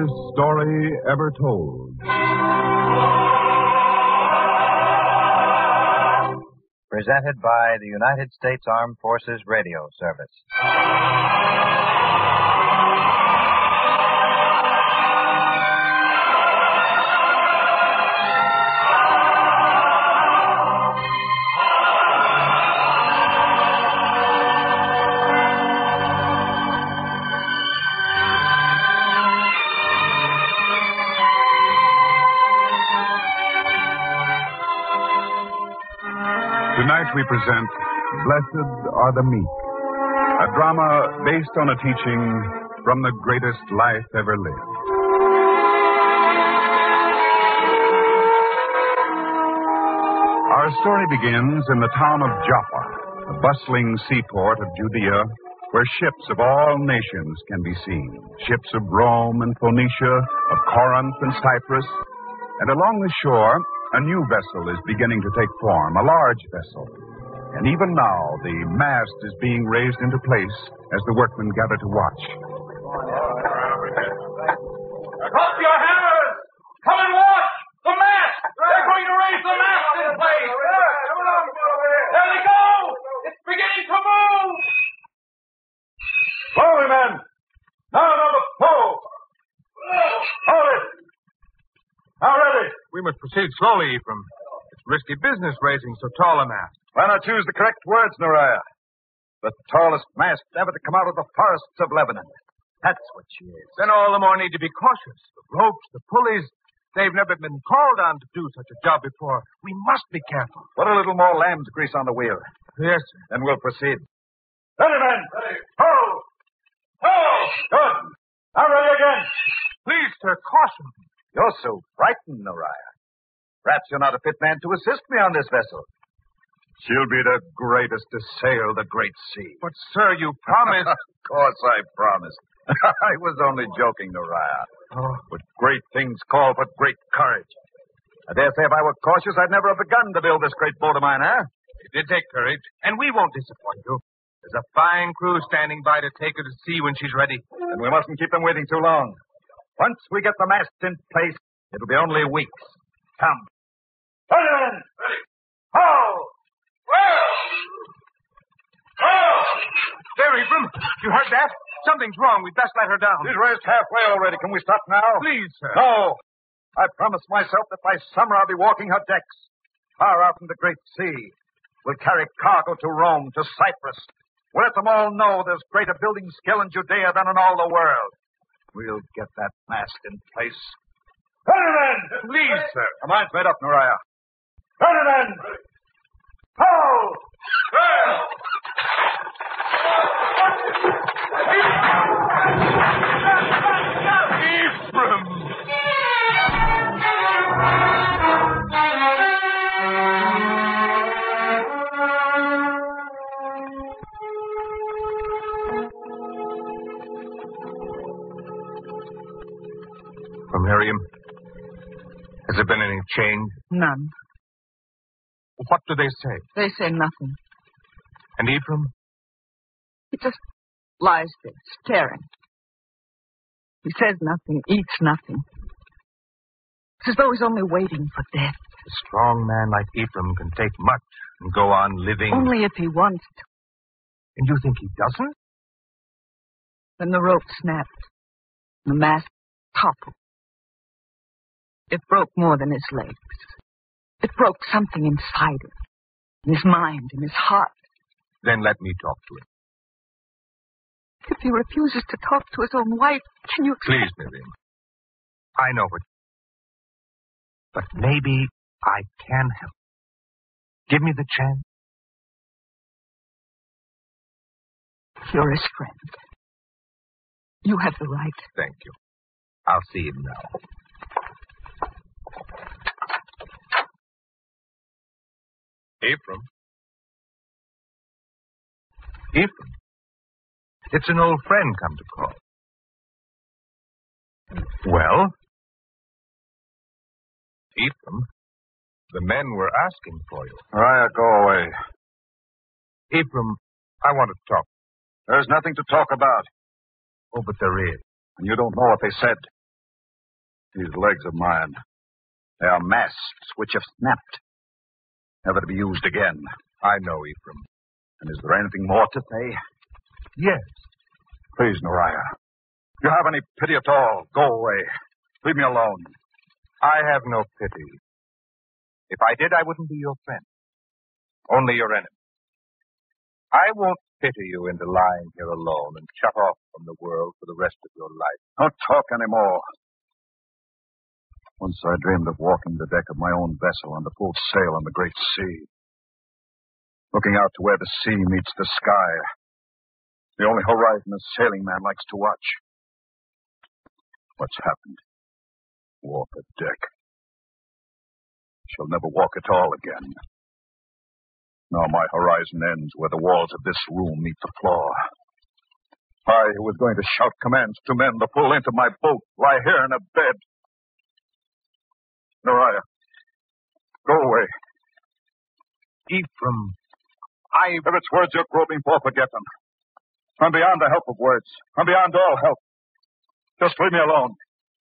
greatest story ever told. Presented by the United States Armed Forces Radio Service. Tonight we present Blessed Are the Meek, a drama based on a teaching from the greatest life ever lived. Our story begins in the town of Joppa, the bustling seaport of Judea, where ships of all nations can be seen. Ships of Rome and Phoenicia, of Corinth and Cyprus, and along the shore, a new vessel is beginning to take form, a large vessel. And even now, the mast is being raised into place as the workmen gather to watch. Drop your hammers! Come and watch! The mast! They're going to raise the mast in place! There they go! It's beginning to move! Slowly, men! Now another pull! Hold it! Now ready! We must proceed slowly, Ephraim. It's risky business raising so tall a mast. Why not choose the correct words, Nariah? The tallest mast ever to come out of the forests of Lebanon. That's what she is. Then all the more need to be cautious. The ropes, the pulleys, they've never been called on to do such a job before. We must be careful. Put a little more lamb's grease on the wheel. Yes, sir. Then we'll proceed. Ready, men! Ready. Hold! Hold! Good. Now ready again. Please, sir, caution. You're so frightened, Nariah. Perhaps you're not a fit man to assist me on this vessel. She'll be the greatest to sail the great sea. But, sir, you promised... Of course I promised. I was only joking, Nariah. Oh. But great things call for great courage. I dare say if I were cautious, I'd never have begun to build this great boat of mine, huh? It did take courage, and we won't disappoint you. There's a fine crew standing by to take her to sea when she's ready. And we mustn't keep them waiting too long. Once we get the mast in place, it'll be only weeks. Come. Ready, men! Ready. Hold! Well! Oh! There, Ephraim. You heard that? Something's wrong. We'd best let her down. She's raised halfway already. Can we stop now? Please, sir. No. I promised myself that by summer I'll be walking her decks. Far out in the great sea. We'll carry cargo to Rome, to Cyprus. We'll let them all know there's greater building skill in Judea than in all the world. We'll get that mast in place. Ready, men! Please, sir. Your mind's made up, Nariah. Ready, men! Hold! Well! Ephraim! Miriam, has there been any change? None. What do they say? They say nothing. And Ephraim? He just lies there, staring. He says nothing, eats nothing. It's as though he's only waiting for death. A strong man like Ephraim can take much and go on living. Only if he wants to. And you think he doesn't? Then the rope snapped. The mast toppled. It broke more than his legs. It broke something inside him. In his mind, in his heart. Then let me talk to him. If he refuses to talk to his own wife, can you... Please, Miriam. I know what... But maybe I can help. Give me the chance. You're his friend. You have the right. Thank you. I'll see him now. Ephraim? Ephraim? It's an old friend come to call. Well? Ephraim, the men were asking for you. Nariah, go away. Ephraim, I want to talk. There's nothing to talk about. Oh, but there is. And you don't know what they said. These legs of mine, they are masts which have snapped, never to be used again. I know, Ephraim. And is there anything more to say? Yes. Please, Nariah. If you have any pity at all, go away. Leave me alone. I have no pity. If I did, I wouldn't be your friend. Only your enemy. I won't pity you into lying here alone and shut off from the world for the rest of your life. Don't talk anymore. Once I dreamed of walking the deck of my own vessel under full sail on the great sea. Looking out to where the sea meets the sky. The only horizon a sailing man likes to watch. What's happened? Walk a deck. Shall never walk at all again. Now my horizon ends where the walls of this room meet the floor. I, who was going to shout commands to men to pull into my boat, lie here in a bed. Nariah, go away. Ephraim, If it's words you're groping for, forget them. I'm beyond the help of words. I'm beyond all help. Just leave me alone.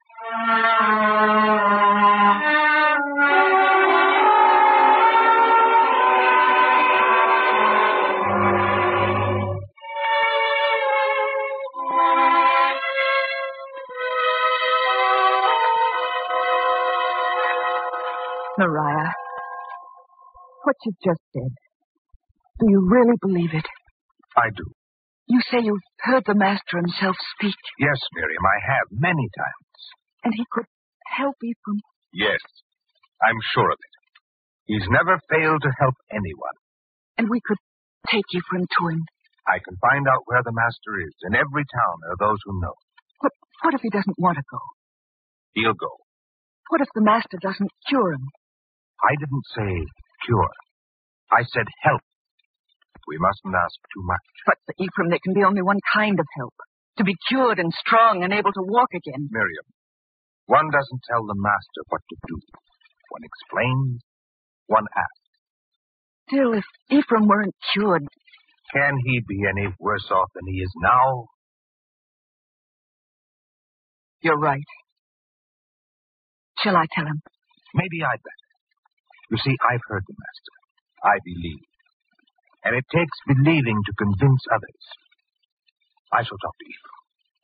Nariah, what you've just said, do you really believe it? I do. You say you've heard the master himself speak, Yes, Miriam, I have many times. and he could help Ephraim. Yes, I'm sure of it. He's never failed to help anyone. And we could take Ephraim to him. I can find out where the master is. In every town there are those who know. What if he doesn't want to go? He'll go. What if the master doesn't cure him? I didn't say cure. I said help. We mustn't ask too much. But for Ephraim, there can be only one kind of help. To be cured and strong and able to walk again. Miriam, one doesn't tell the master what to do. One explains, one asks. Still, if Ephraim weren't cured... Can he be any worse off than he is now? You're right. Shall I tell him? Maybe I'd better. You see, I've heard the master. I believe. And it takes believing to convince others. I shall talk to Ephraim.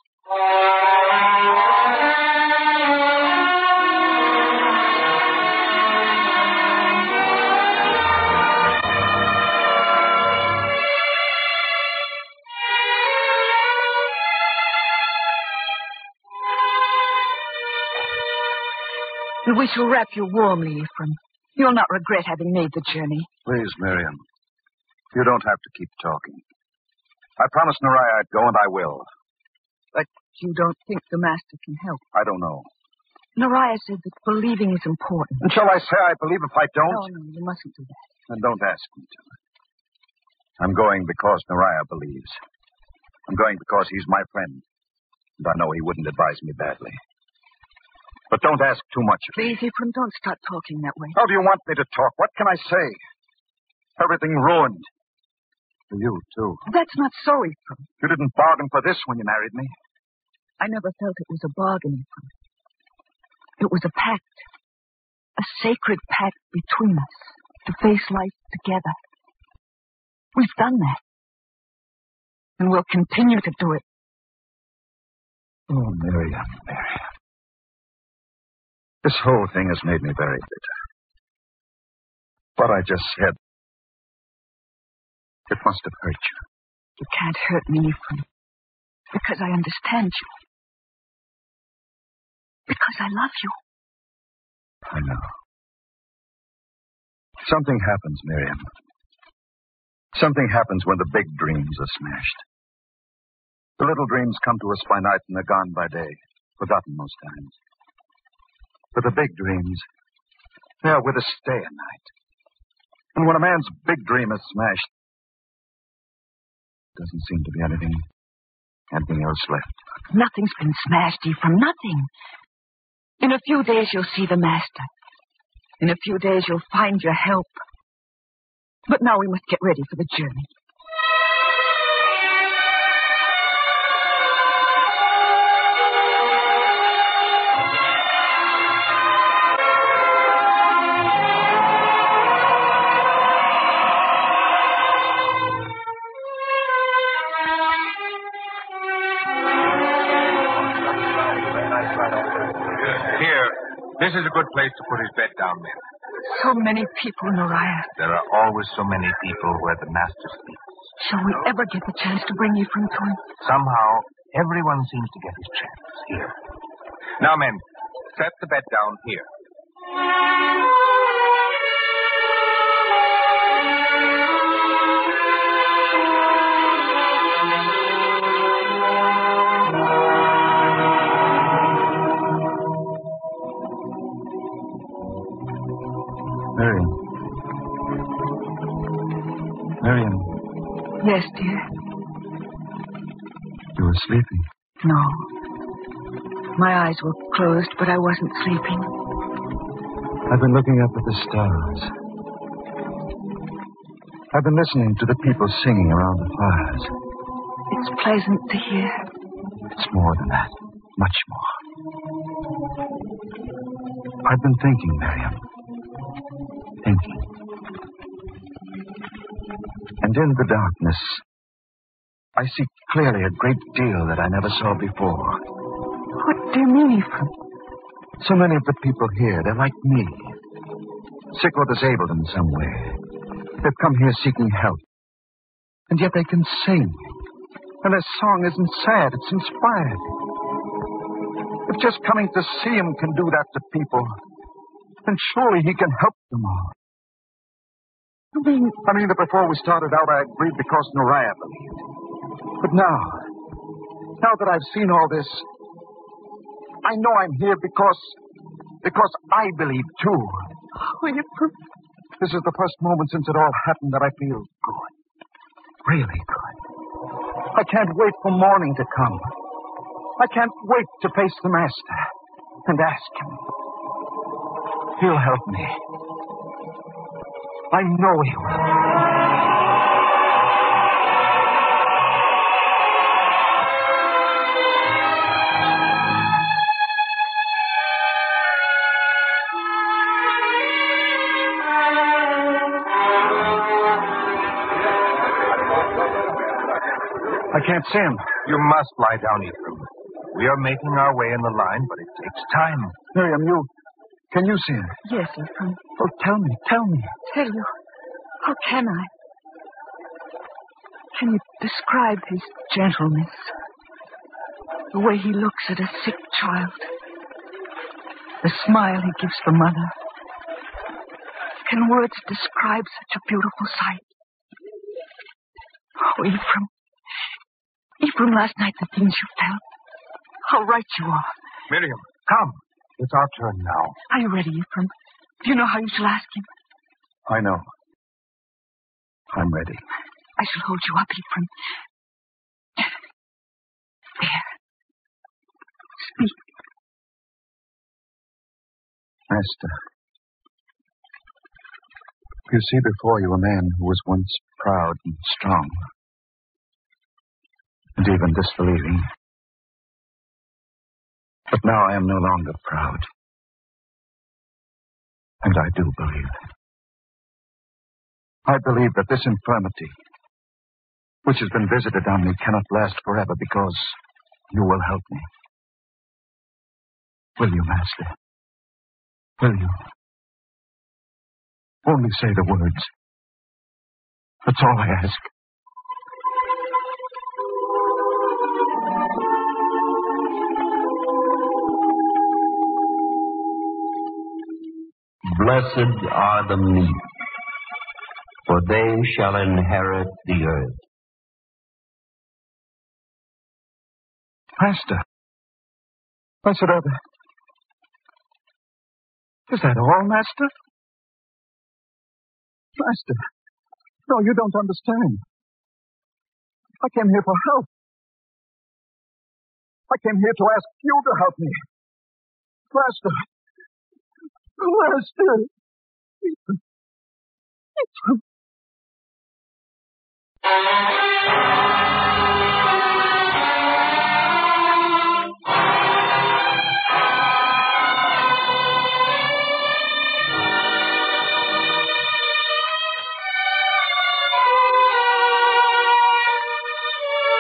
We shall wrap you warmly, Ephraim. You'll not regret having made the journey. Please, Miriam. You don't have to keep talking. I promised Nariah I'd go, and I will. But you don't think the master can help? I don't know. Nariah said that believing is important. And shall I say I believe if I don't? No, you mustn't do that. Then don't ask me to. I'm going because Nariah believes. I'm going because he's my friend. And I know he wouldn't advise me badly. But don't ask too much of me. Please, Ephraim, don't start talking that way. How do you want me to talk? What can I say? Everything ruined. For you, too. That's not so, Ephraim. You didn't bargain for this when you married me. I never felt it was a bargain, Ephraim. It was a pact. A sacred pact between us to face life together. We've done that. And we'll continue to do it. Oh, Miriam, Miriam. This whole thing has made me very bitter. What I just said, it must have hurt you. You can't hurt me, Ephraim. Because I understand you. Because I love you. I know. Something happens, Miriam. Something happens when the big dreams are smashed. The little dreams come to us by night and they're gone by day, forgotten most times. But the big dreams, they are with us day and night. And when a man's big dream is smashed, there doesn't seem to be anything else left. Nothing's been smashed, Ephraim. Nothing. In a few days, you'll see the master. In a few days, you'll find your help. But now we must get ready for the journey. This is a good place to put his bed down, men. So many people, Noriah. There are always so many people where the master sleeps. Shall we ever get the chance to bring Ephraim to him? Somehow, everyone seems to get his chance here. Now, men, set the bed down here. Miriam, Yes, dear. you were sleeping. No. My eyes were closed, but I wasn't sleeping. I've been looking up at the stars. I've been listening to the people singing around the fires. It's pleasant to hear. It's more than that. Much more. I've been thinking, Miriam. Thinking. And in the darkness, I see clearly a great deal that I never saw before. What do you mean, Ephraim? So many of the people here, they're like me. Sick or disabled in some way. They've come here seeking help. And yet they can sing. And their song isn't sad, it's inspired. If just coming to see him can do that to people, then surely he can help them all. I mean that before we started out, I agreed because Noriah believed. But now that I've seen all this, I know I'm here because I believe too. Oh, Ephraim. This is the first moment since it all happened that I feel good. Really good. I can't wait for morning to come. I can't wait to face the Master and ask him. He'll help me. I know he will. I can't see him. You must lie down, Ephraim. We are making our way in the line, but it takes time. Miriam, can you see him? Yes, Ephraim. Oh, tell me. Tell you. How can I? Can you describe his gentleness? The way he looks at a sick child. The smile he gives the mother. Can words describe such a beautiful sight? Oh, Ephraim. Ephraim, last night, the things you felt. How right you are. Miriam, come. It's our turn now. Are you ready, Ephraim? Do you know how you shall ask him? I know. I'm ready. I shall hold you up, Ephraim. There. Speak. Master, you see before you a man who was once proud and strong, and even disbelieving. But now I am no longer proud. And I do believe. I believe that this infirmity, which has been visited on me, cannot last forever because you will help me. Will you, Master? Will you? Only say the words. That's all I ask. Blessed are the meek, for they shall inherit the earth. Master. I said, is that all, Master? Master. No, you don't understand. I came here for help. I came here to ask you to help me. Master. Master.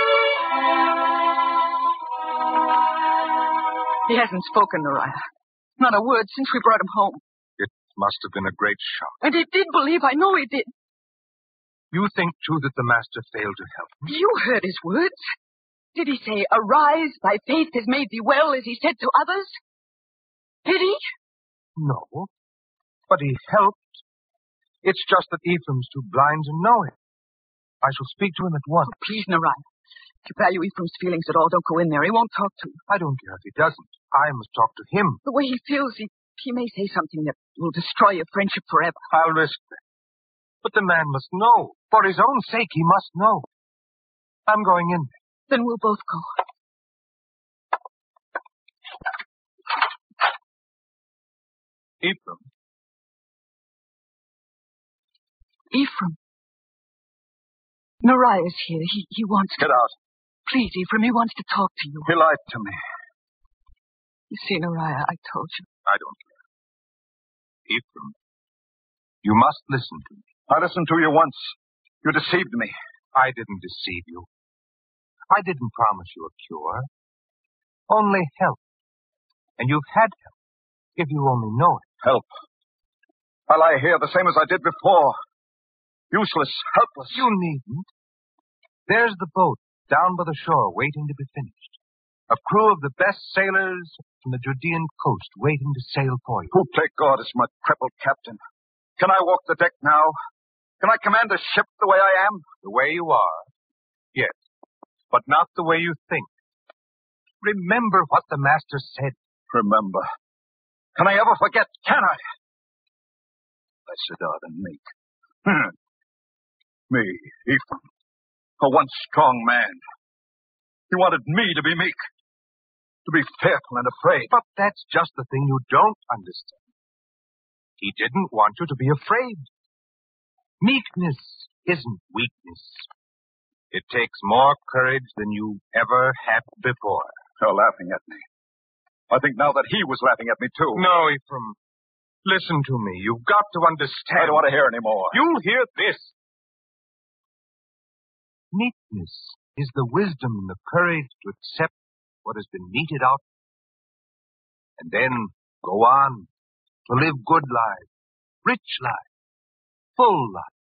He hasn't spoken, Noriah. Not a word since we brought him home. It must have been a great shock. And he did believe. I know he did. You think, too, that the master failed to help him? You heard his words. Did he say, "Arise, thy faith has made thee well," as he said to others? Did he? No. But he helped. It's just that Ephraim's too blind to know it. I shall speak to him at once. Oh, please, Nariah. If you value Ephraim's feelings at all, don't go in there. He won't talk to you. I don't care if he doesn't. I must talk to him. The way he feels, he may say something that will destroy your friendship forever. I'll risk that. But the man must know. For his own sake, he must know. I'm going in there. Then we'll both go. Ephraim. Ephraim. Nariah's here. He wants to... Get out. Please, Ephraim, he wants to talk to you. He lied to me. You see, Nariah, I told you. I don't care. Ephraim, you must listen to me. I listened to you once. You deceived me. I didn't deceive you. I didn't promise you a cure. Only help. And you've had help, if you only know it. Help. I lie here the same as I did before. Useless, helpless. You needn't. There's the boat down by the shore waiting to be finished. A crew of the best sailors from the Judean coast waiting to sail for you. Who, plague God, is my crippled captain? Can I walk the deck now? Can I command a ship the way I am? The way you are, yes, but not the way you think. Remember what the master said. Remember. Can I ever forget? Can I? Blessed are the meek. Me, Ephraim, a once strong man. He wanted me to be meek, to be fearful and afraid. But that's just the thing you don't understand. He didn't want you to be afraid. Meekness isn't weakness. It takes more courage than you ever had before. You're laughing at me. I think now that he was laughing at me, too. No, Ephraim. Listen to me. You've got to understand. I don't want to hear any more. You'll hear this. Meekness is the wisdom and the courage to accept what has been meted out. And then go on to live good lives, rich lives, full lives.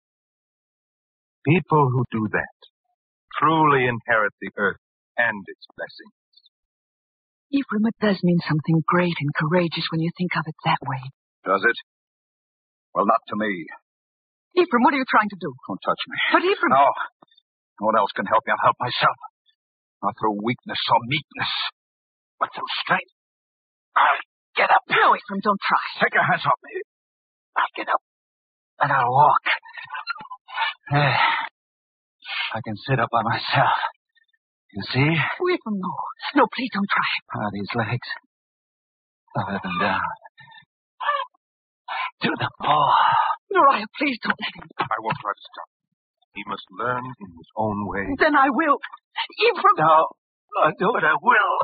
People who do that truly inherit the earth and its blessings. Ephraim, it does mean something great and courageous when you think of it that way. Does it? Well, not to me. Ephraim, what are you trying to do? Don't touch me. But Ephraim... No. No one else can help me. I'll help myself. Not through weakness or meekness, but through strength. I'll get up. No, Ephraim, don't try. Take your hands off me. I'll get up, and I'll walk. There. I can sit up by myself. You see? Oh, Ephraim, no. No, please don't try. Ah, these legs. Up and down. To the paw. Nariah, please don't let him. I won't try to stop him. He must learn in his own way. Then I will. Ephraim! No, I'll do it. I will.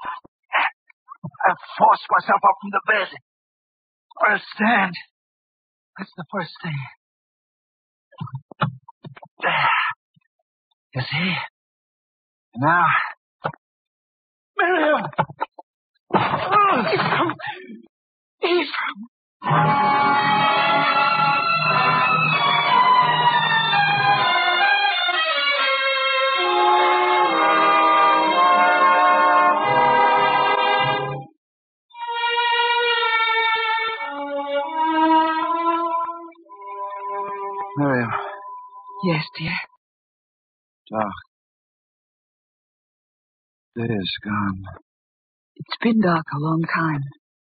I'll force myself up from the bed. I'll stand. That's the first thing. There. You see? And now... Miriam! Ephraim! Ephraim! Miriam. Yes, dear. Dark. It is gone. It's been dark a long time.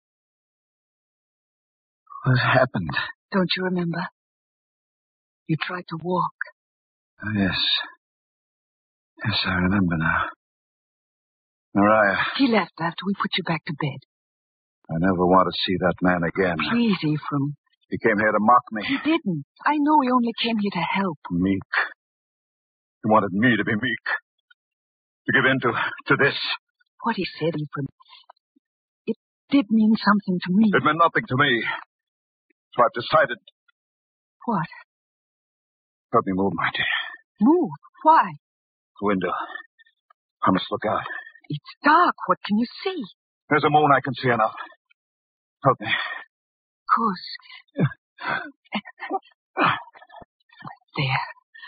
What happened? Don't you remember? You tried to walk. Oh, yes. Yes, I remember now. Nariah. He left after we put you back to bed. I never want to see that man again. Please, Ephraim. He came here to mock me. He didn't. I know he only came here to help. Meek. He wanted me to be meek. To give in to this. What he said, Ephraim, it did mean something to me. It meant nothing to me. So I've decided. What? Let me move, my dear. Move? Why? The window. I must look out. It's dark. What can you see? There's a moon. I can see enough. Help me. Of course. There.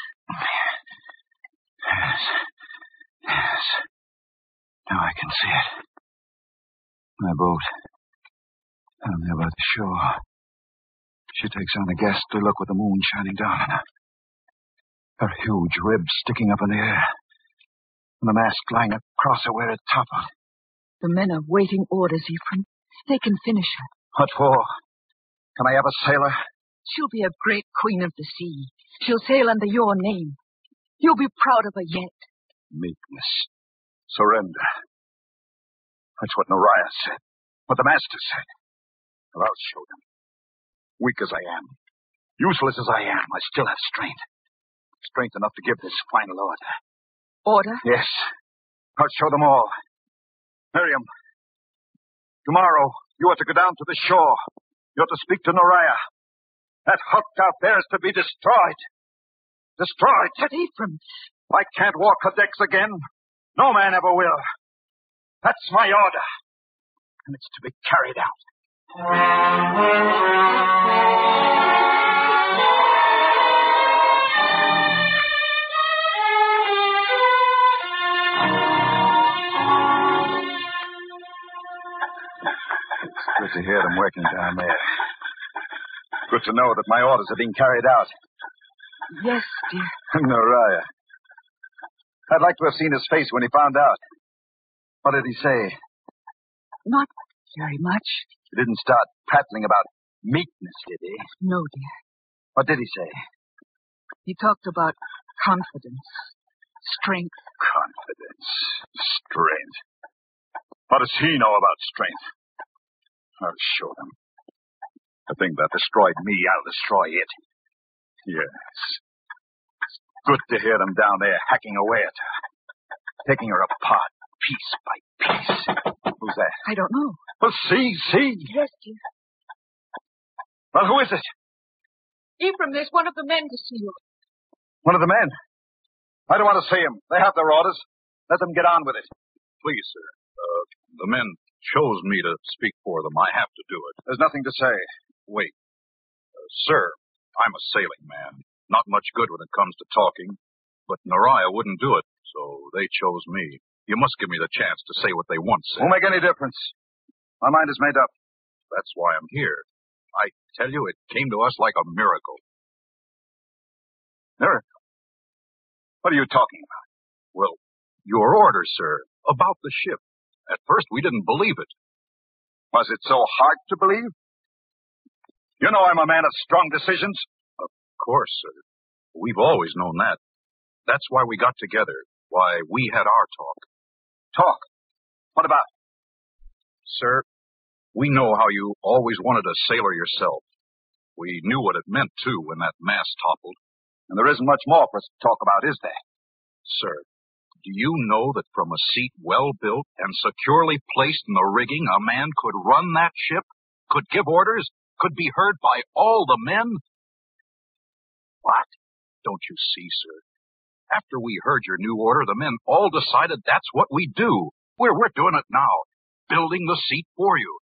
Yes. Now I can see it. My boat. Down there by the shore. She takes on a ghastly look with the moon shining down on her. Her huge ribs sticking up in the air. And the mast lying across her where it toppled. The men are waiting orders, Ephraim. They can finish her. What for? Can I have a sailor? She'll be a great queen of the sea. She'll sail under your name. You'll be proud of her yet. Meekness. Surrender. That's what Nariah said. What the master said. Well, I'll show them. Weak as I am, useless as I am, I still have strength. Strength enough to give this final order. Order? Yes. I'll show them all. Miriam, tomorrow you are to go down to the shore. You're to speak to Nariah. That hut out there is to be destroyed. Destroyed. But Ephraim... I can't walk her decks again. No man ever will. That's my order. And it's to be carried out. It's good to hear them working down there. Good to know that my orders are being carried out. Yes, dear. Nariah. I'd like to have seen his face when he found out. What did he say? Not very much. He didn't start prattling about meekness, did he? No, dear. What did he say? He talked about confidence, strength. Confidence, strength. What does he know about strength? I'll show them. The thing that destroyed me, I'll destroy it. Yes. It's good to hear them down there hacking away at her. Taking her apart, piece by piece. Who's that? I don't know. Well, see. Yes, dear. Well, who is it? Ephraim, there's one of the men to see you. One of the men. I don't want to see him. They have their orders. Let them get on with it. Please, sir. The men chose me to speak for them. I have to do it. There's nothing to say. Wait. Sir, I'm a sailing man. Not much good when it comes to talking. But Nariah wouldn't do it, so they chose me. You must give me the chance to say what they once said. Won't make any difference. My mind is made up. That's why I'm here. I tell you, it came to us like a miracle. Miracle? What are you talking about? Well, your orders, sir, about the ship. At first, we didn't believe it. Was it so hard to believe? You know I'm a man of strong decisions. Of course, sir. We've always known that. That's why we got together. Why we had our talk. Talk? What about? Sir, we know how you always wanted a sailor yourself. We knew what it meant, too, when that mast toppled. And there isn't much more for us to talk about, is there? Sir, do you know that from a seat well built and securely placed in the rigging, a man could run that ship, could give orders, could be heard by all the men? What? Don't you see, sir? After we heard your new order, the men all decided that's what we do. We're doing it now, building the seat for you.